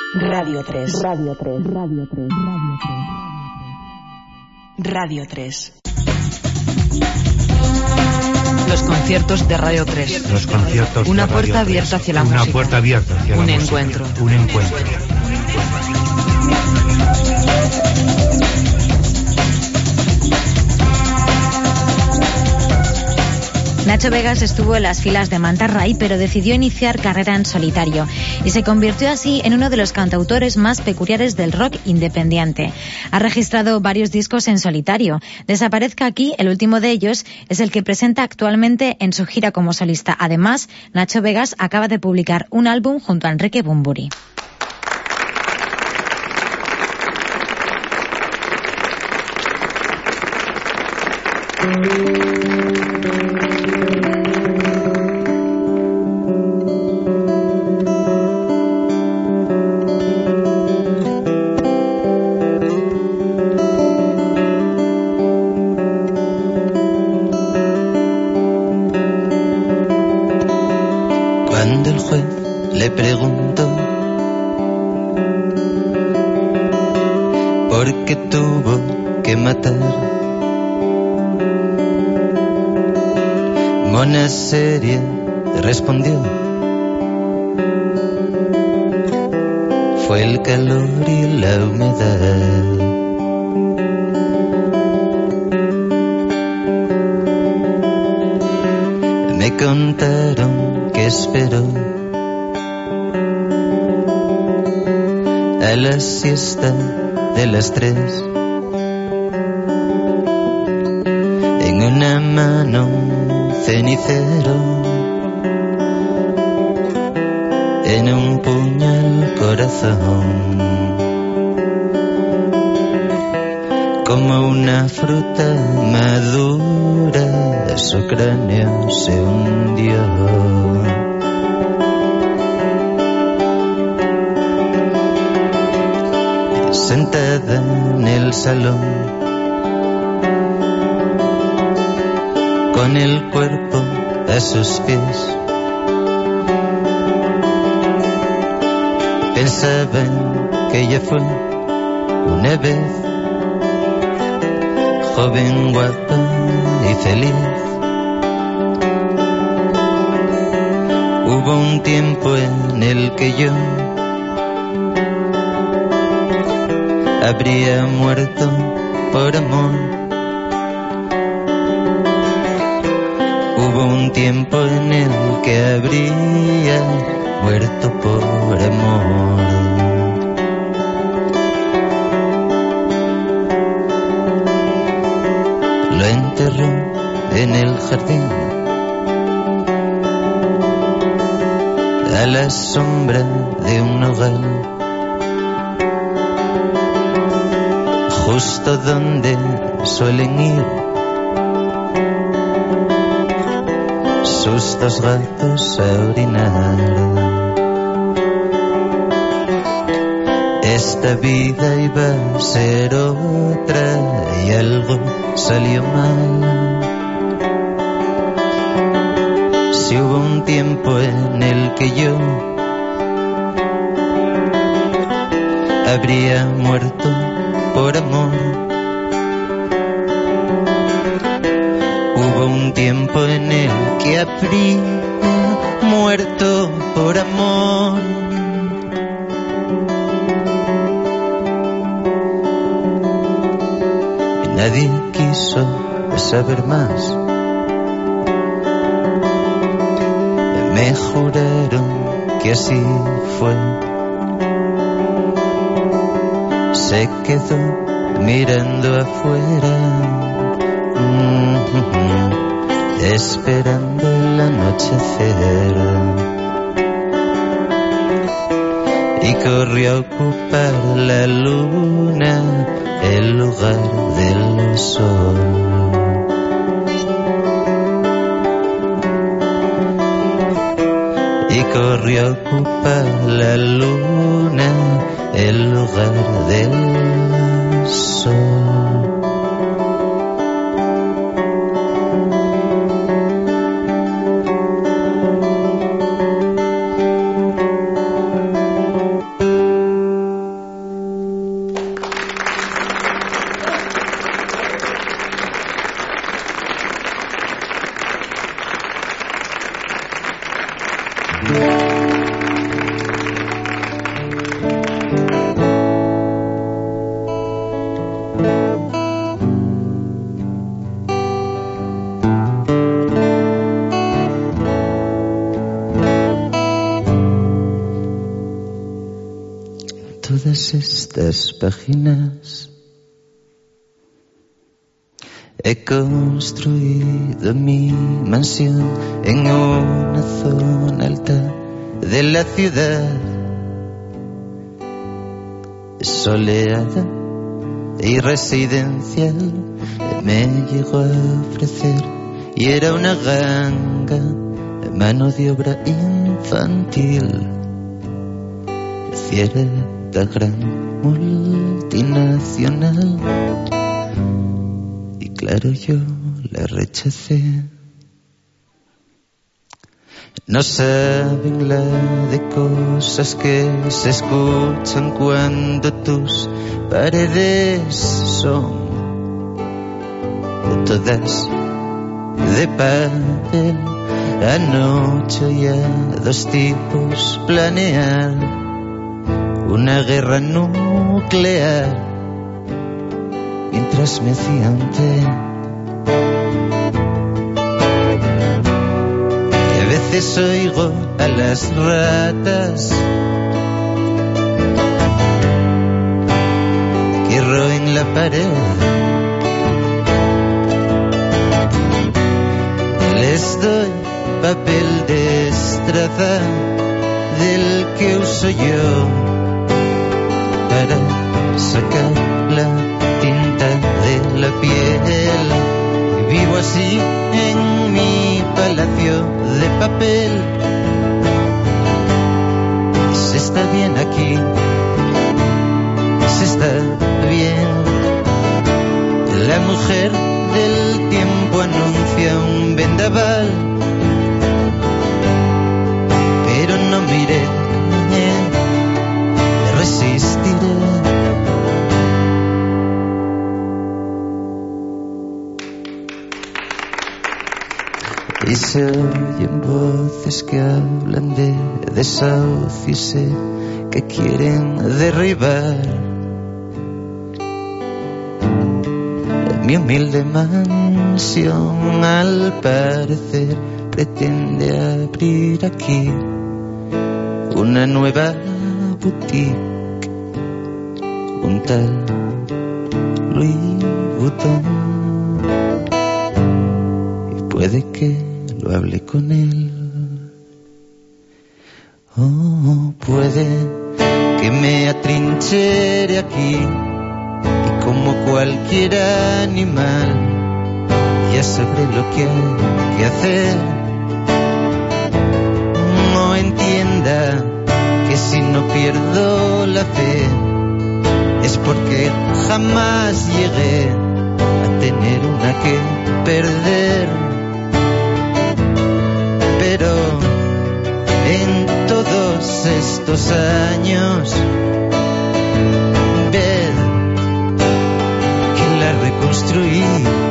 Radio 3. Radio 3. Radio 3. Radio 3. Radio 3. Los conciertos de Radio 3. Los conciertos Una de puerta Radio abierta 3. hacia la Una música. puerta abierta hacia la Un música. encuentro. Un encuentro. Nacho Vegas estuvo en las filas de Manta Ray, pero decidió iniciar carrera en solitario y se convirtió así en uno de los cantautores más peculiares del rock independiente. Ha registrado varios discos en solitario. Desaparezca aquí, el último de ellos, es el que presenta actualmente en su gira como solista. Además, Nacho Vegas acaba de publicar un álbum junto a Enrique Bunbury. Cuando el juez le preguntó por qué tuvo que matar, Mona seria respondió: fue el calor y la humedad. Me contaron que esperó a la siesta de las 3. En una mano un cenicero, en un puño el corazón. Como una fruta madura, su cráneo se hundió. Sentada en el salón, con el cuerpo a sus pies, pensaba en que ella fue una vez joven, guapa y feliz. Hubo un tiempo en el que yo habría muerto por amor. Hubo un tiempo en el que habría muerto por amor. Lo enterró en el jardín, a la sombra de un nogal, justo donde suelen ir sus dos gatos a orinar. Esta vida iba a ser otra y algo salió mal. Si hubo un tiempo en el que yo habría muerto por amor, hubo un tiempo en el que habría muerto por amor. Y nadie quiso saber más. Me juraron que así fue. Se quedó mirando afuera, esperando el anochecer, y corrió a ocupar la luna el lugar del sol. Y corrió a ocupar la luna el lugar del sol. todas estas páginas he construido mi mansión en una zona alta de la ciudad, soleada y residencial. Me llegó a ofrecer y era una ganga, mano de obra infantil, cierta gran multinacional. Y claro, yo la rechacé. No saben la de cosas que se escuchan cuando tus paredes son todas de papel. Anoche oía a dos tipos planear una guerra nuclear mientras me hacían té. Y a veces oigo a las ratas que roen la pared. Les doy papel de estraza del que uso yo para sacar la tinta de la piel. Vivo así en mi palacio de papel. Se está bien aquí, se está bien. La mujer del tiempo anuncia un vendaval, pero no miré, resistiré. Y se oyen voces que hablan de desahucio y sé que quieren derribar mi humilde mansión. Al parecer pretende abrir aquí una nueva boutique, un tal Louis Vuitton, y puede que lo hable con él. Oh, puede que me atrinchere aquí y como cualquier animal ya sabré lo que hay que hacer. No entienda que si no pierdo la fe es porque jamás llegué a tener una que perder. Pero en todos estos años ved que la reconstruí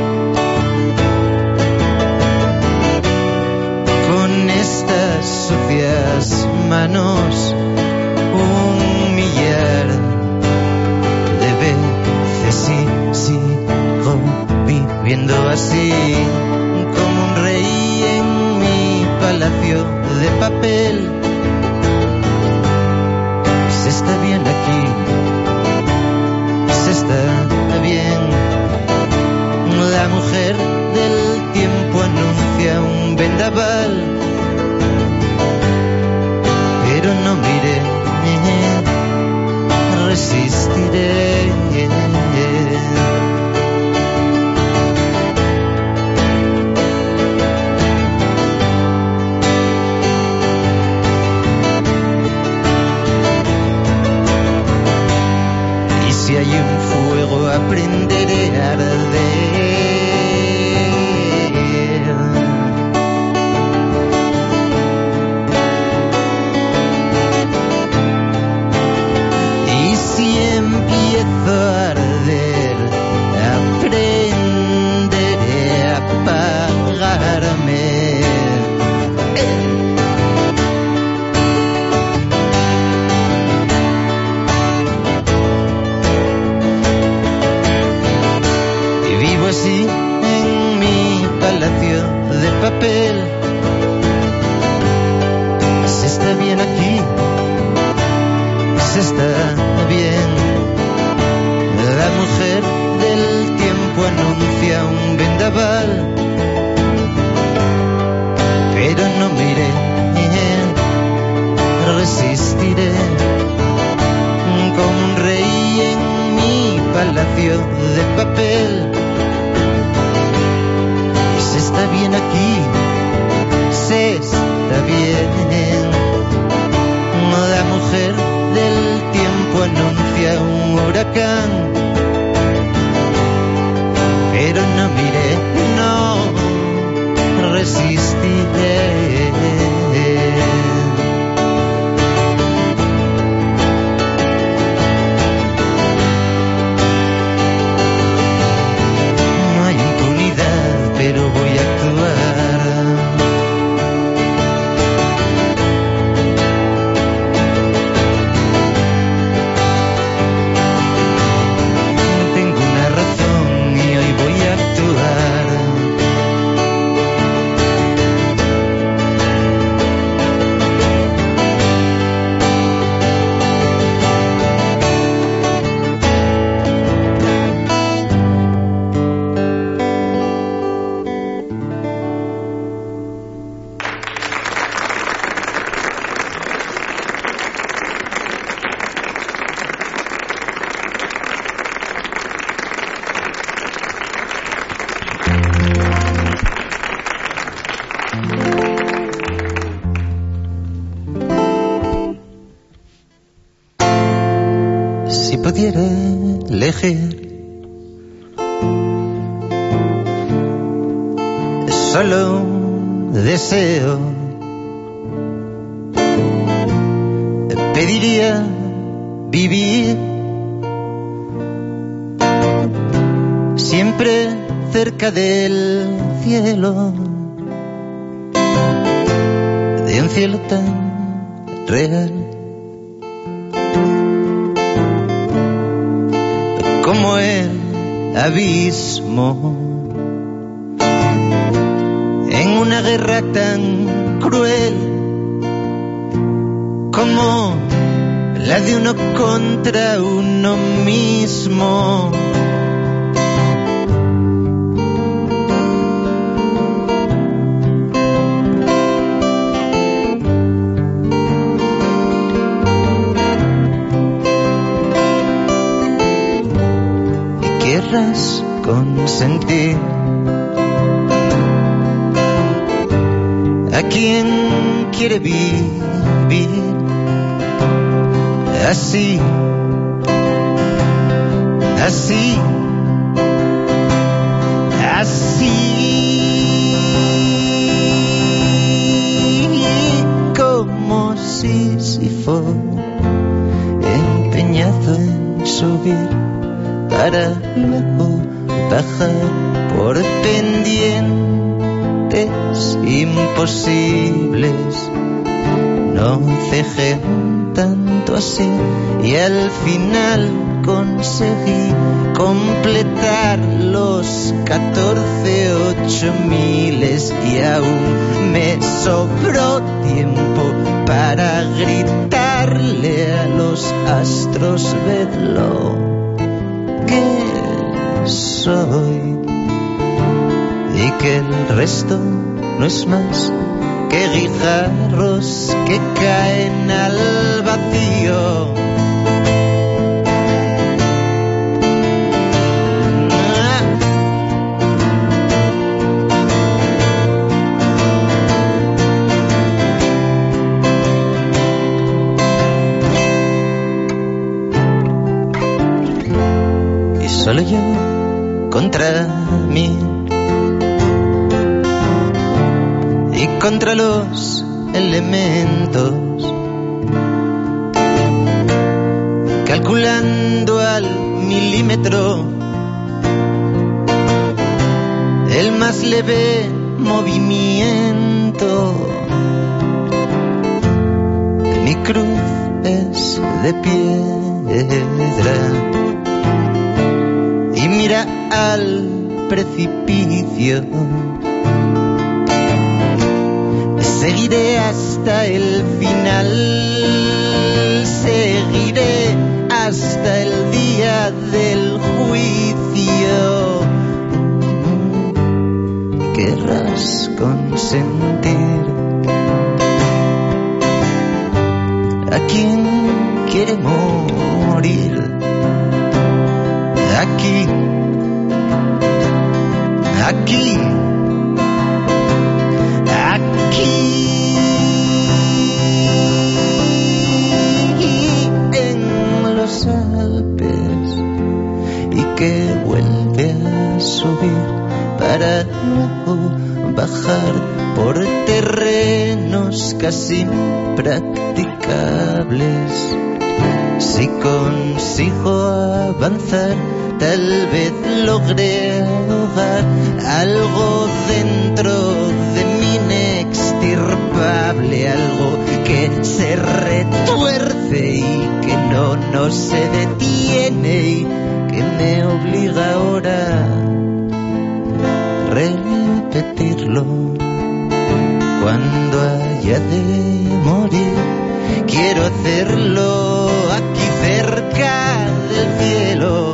con estas sucias manos un millar de veces y sigo viviendo así como un rey en mi palacio de papel. Se está bien aquí, se está bien. La mujer del tiempo anuncia un vendaval, pero no miré, resistiré. Y si hay un fuego aprenderé a arder. Empiezo a arder, aprenderé a apagarme. Y vivo así en mi palacio de papel. Se está bien aquí, se está bien. tercio de papel. Y se está bien aquí, se está bien. La mujer del tiempo anuncia un huracán, pero no miré, no resistiré. No hay impunidad, pero voy a actuar. Tengo una razón y hoy voy a actuar. Si pudiera elegir solo un deseo, pediría vivir siempre cerca del cielo, de un cielo tan real como el abismo, en una guerra tan cruel como la de uno contra uno mismo. Querrás consentir a quien quiere vivir así, así, así, como Sísifo empeñado en subir para luego bajar por pendientes imposibles. No cejé tanto así y al final conseguí completar los 14.000 y aún me sobró tiempo para gritarle a los astros: vedlo que soy, y que el resto no es más que guijarros que caen al vacío. Solo yo contra mí y contra los elementos, calculando al milímetro el más leve movimiento. Mi cruz es de piedra y mira al precipicio. Seguiré hasta el final, seguiré hasta el día del juicio. Querrás consentir a quien quiere morir aquí, aquí, aquí, en los Alpes, y que vuelve a subir para luego bajar por terrenos casi impracticables. Si consigo avanzar, tal vez logré ahogar algo dentro de mi inextirpable, algo que se retuerce y que no se detiene y que me obliga ahora a repetirlo. Cuando haya de morir, quiero hacerlo aquí cerca del cielo.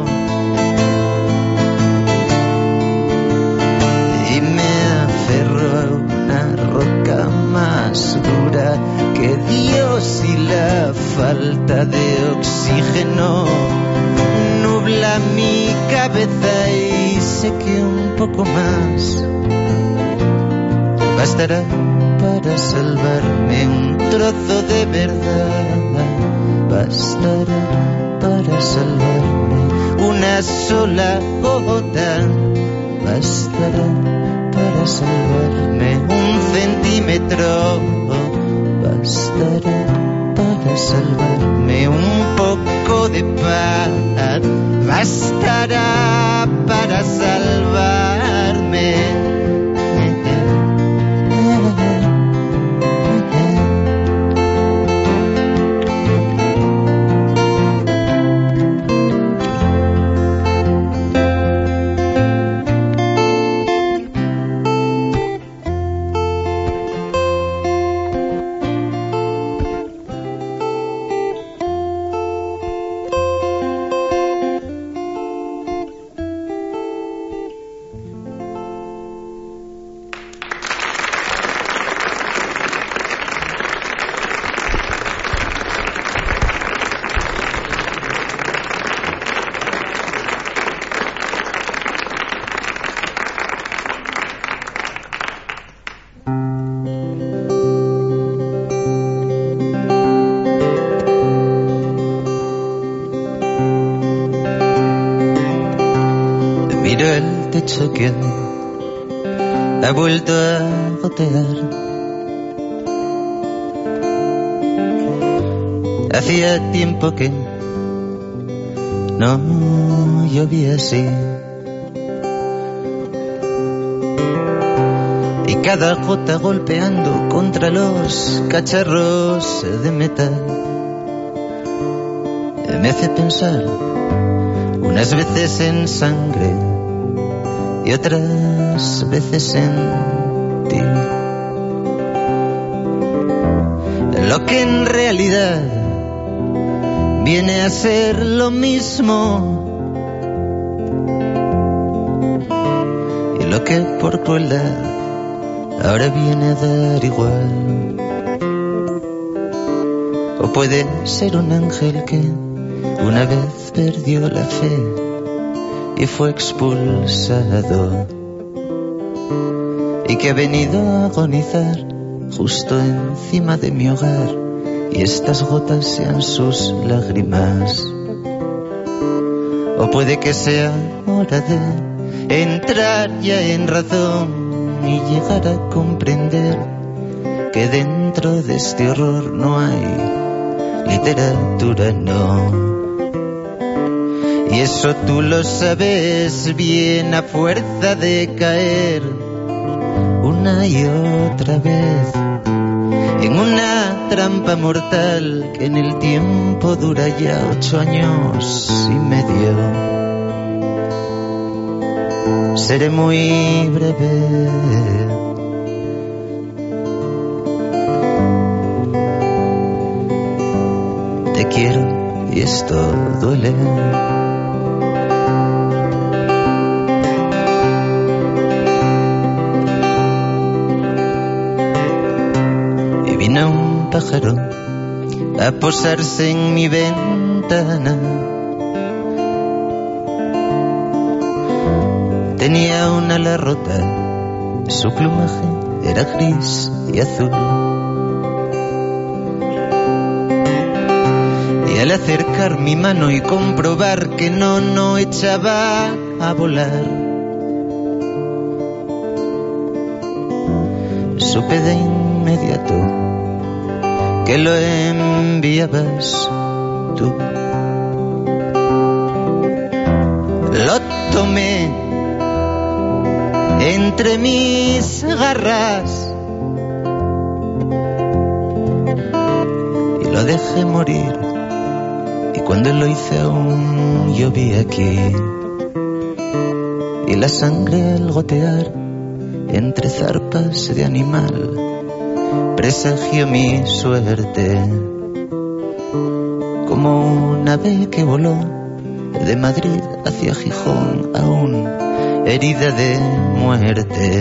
Y me aferro a una roca más dura que Dios, y la falta de oxígeno nubla mi cabeza, y sé que un poco más bastará para salvarme, un trozo de verdad bastará para salvarme, una sola gota bastará para salvarme, un centímetro bastará para salvarme, un poco de paz bastará para salvarme. Que ha vuelto a gotear. Hacía tiempo que no llovía así, y cada gota golpeando contra los cacharros de metal me hace pensar unas veces en sangre y otras veces en ti. Lo que en realidad viene a ser lo mismo, y lo que por crueldad ahora viene a dar igual. O puede ser un ángel que una vez perdió la fe y fue expulsado, y que ha venido a agonizar justo encima de mi hogar, y estas gotas sean sus lágrimas. O puede que sea hora de entrar ya en razón y llegar a comprender que dentro de este horror no hay literatura, no. Y eso tú lo sabes bien a fuerza de caer una y otra vez en una trampa mortal que en el tiempo dura ya 8 años y medio. Seré muy breve. Te quiero y esto duele. Vino un pájaro a posarse en mi ventana tenía una ala rota, su plumaje era gris y azul. Y al acercar mi mano y comprobar que no echaba a volar, supe de inmediato que lo enviabas tú. Lo tomé entre mis garras y lo dejé morir. Y cuando lo hice aún llovía aquí, y la sangre al gotear entre zarpas de animal presagió mi suerte, como un ave que voló de Madrid hacia Gijón, aún herida de muerte,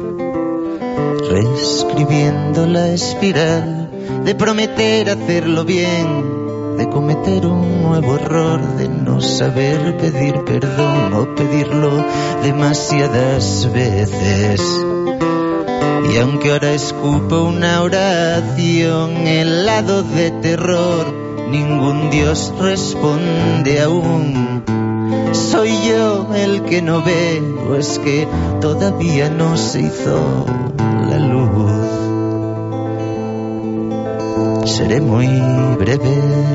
reescribiendo la espiral de prometer hacerlo bien, de cometer un nuevo error, de no saber pedir perdón o pedirlo demasiadas veces. Y aunque ahora escupo una oración helado de terror, ningún Dios responde aún. ¿Soy yo el que no ve, o es que todavía no se hizo la luz? Seré muy breve.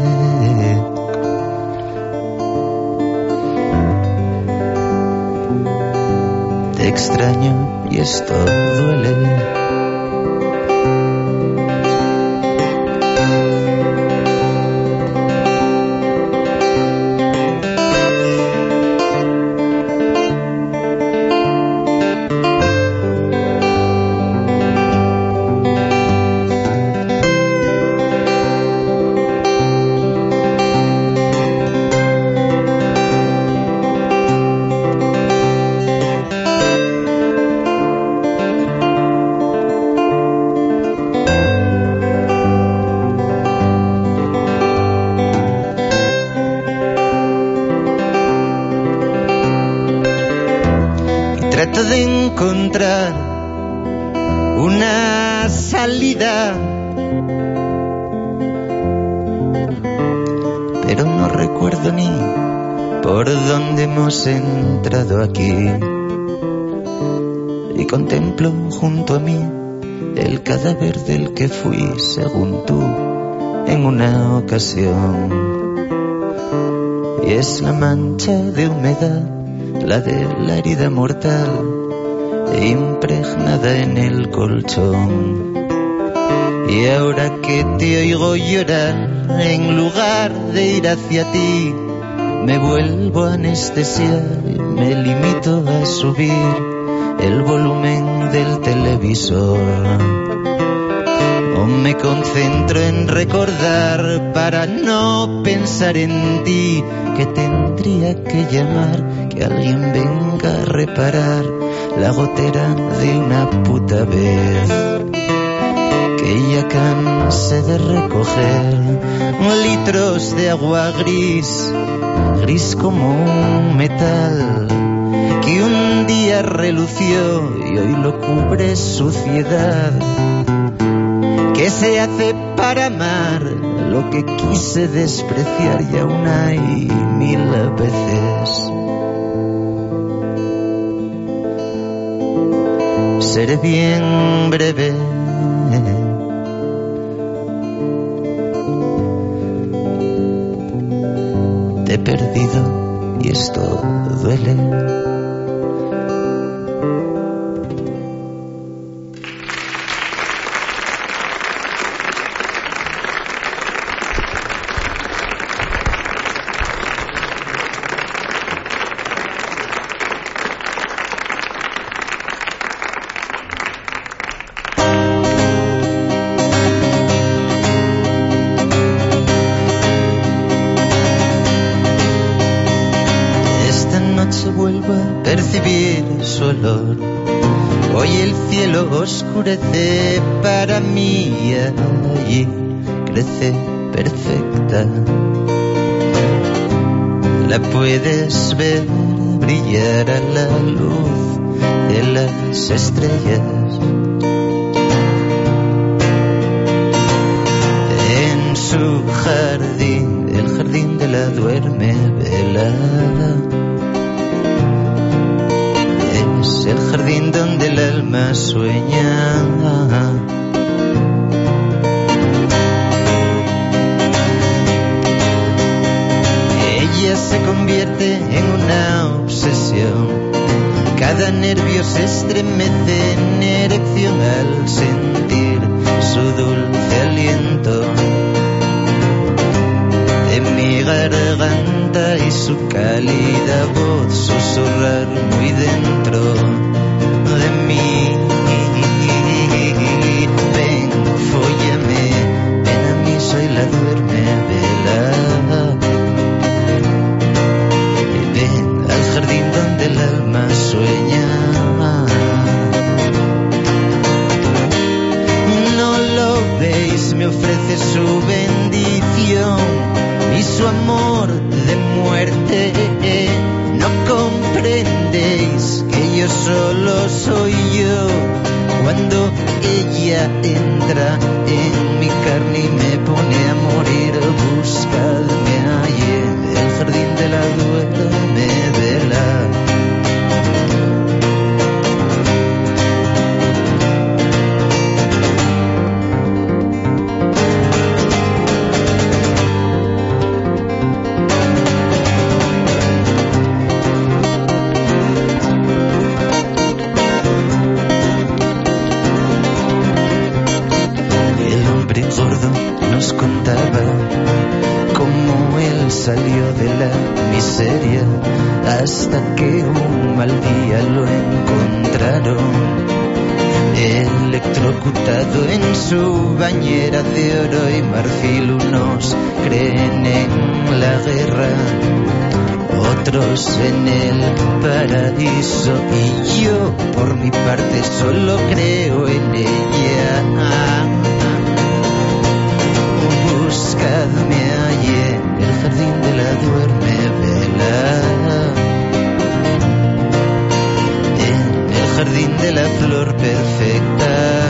Te extraño y esto duele. Encontrar una salida, pero no recuerdo ni por dónde hemos entrado aquí. Y contemplo junto a mí el cadáver del que fui, según tú, en una ocasión. Y es la mancha de humedad, la de la herida mortal, impregnada en el colchón. Y ahora que te oigo llorar, en lugar de ir hacia ti, me vuelvo a anestesiar y me limito a subir el volumen del televisor. O me concentro en recordar para no pensar en ti, que tendría que llamar, que alguien venga a reparar la gotera de una puta vez, que ya cansé de recoger litros de agua gris, gris como un metal, que un día relució y hoy lo cubre suciedad, que se hace para amar lo que quise despreciar y aún hay 1000 veces. Seré bien breve. Te he perdido y esto duele. Hoy el cielo oscurece para mí y allí crece perfecta. La puedes ver brillara la luz de las estrellas. En su jardín, el jardín de la duerme velada, es el jardín donde el alma sueña. Ella se convierte en una obsesión, cada nervio se estremece en erección al sentir su dulce aliento en mi garganta y su cálida voz susurrar muy dentro de mí. Ven, fóllame, ven a mí, soy la duerme velada. Ven al jardín donde el alma sueña. No lo veis, me ofrece su bendición y su amor de muerte. No comprendéis que yo solo soy yo cuando ella entra en mi carne y me pone a morir. Buscadme allí en el jardín de la duerme vela. Salió de la miseria hasta que un mal día lo encontraron electrocutado en su bañera de oro y marfil. Unos creen en la guerra, otros en el paraíso, y yo por mi parte solo creo en ella. Buscadme allí en el jardín de la duerme velada, en el jardín de la flor perfecta.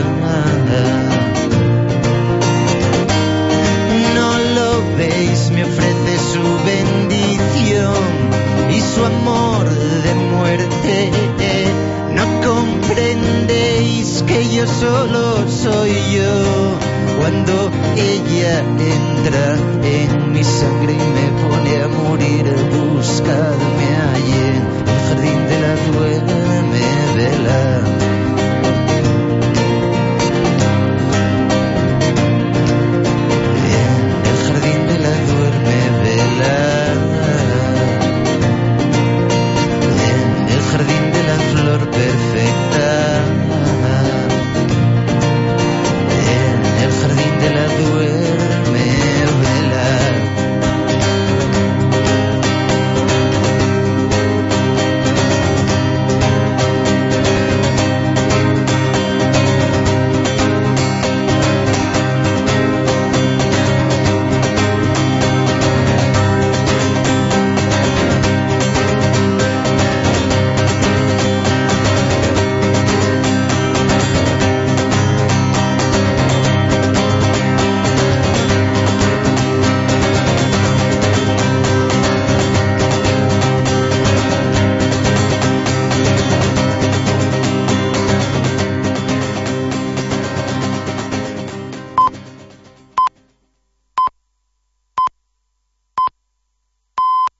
No lo veis, me ofrece su bendición y su amor de muerte. No comprendéis que yo solo soy yo cuando ella entra en mi sangre y me pone